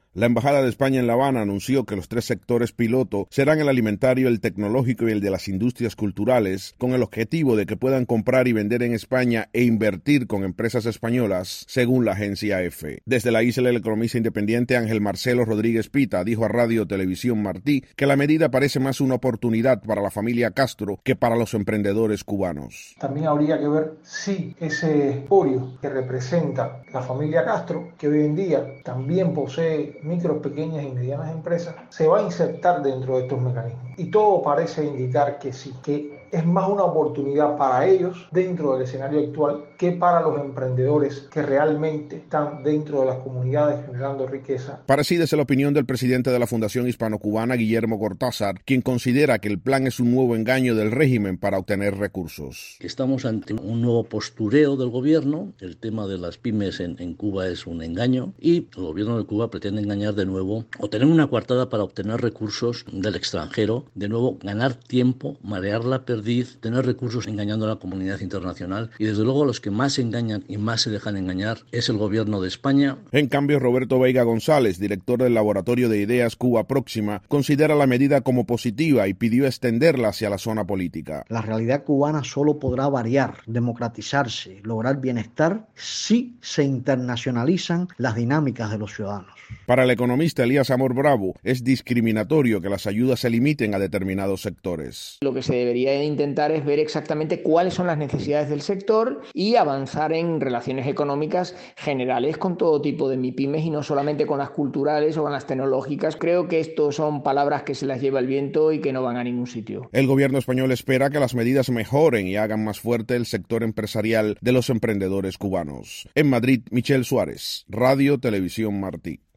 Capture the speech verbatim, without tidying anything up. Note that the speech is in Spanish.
La Embajada de España en La Habana anunció que los tres sectores piloto serán el alimentario, el tecnológico y el de las industrias culturales, con el objetivo de que puedan comprar y vender en España e invertir con empresas españolas, según la agencia EFE. Desde la isla, el economista independiente Ángel Marcelo Rodríguez Pita dijo a Radio Televisión Martí que la medida parece más una oportunidad para la familia Castro que para los emprendedores cubanos. También habría que ver si ese espolio que representa la familia Castro, que hoy en día también posee micro, pequeñas y medianas empresas, se va a insertar dentro de estos mecanismos. Y todo parece indicar que sí, que es más una oportunidad para ellos dentro del escenario actual que para los emprendedores que realmente están dentro de las comunidades generando riqueza. Parecida es la opinión del presidente de la Fundación Hispano-Cubana, Guillermo Cortázar, quien considera que el plan es un nuevo engaño del régimen para obtener recursos. Estamos ante un nuevo postureo del gobierno. El tema de las pymes en, en Cuba es un engaño y el gobierno de Cuba pretende engañar de nuevo o tener una coartada para obtener recursos del extranjero, de nuevo ganar tiempo, marear la perdiz, tener recursos engañando a la comunidad internacional y desde luego los que más engañan y más se dejan engañar es el gobierno de España. En cambio, Roberto Veiga González, director del Laboratorio de Ideas Cuba Próxima, considera la medida como positiva y pidió extenderla hacia la zona política. La realidad cubana solo podrá variar, democratizarse, lograr bienestar si se internacionalizan las dinámicas de los ciudadanos. Para el economista Elías Amor Bravo, es discriminatorio que las ayudas se limiten a determinados sectores. Lo que se debería intentar es ver exactamente cuáles son las necesidades del sector y avanzar en relaciones económicas generales con todo tipo de MIPYMES y no solamente con las culturales o con las tecnológicas. Creo que esto son palabras que se las lleva el viento y que no van a ningún sitio. El gobierno español espera que las medidas mejoren y hagan más fuerte el sector empresarial de los emprendedores cubanos. En Madrid, Michelle Suárez, Radio Televisión Martí.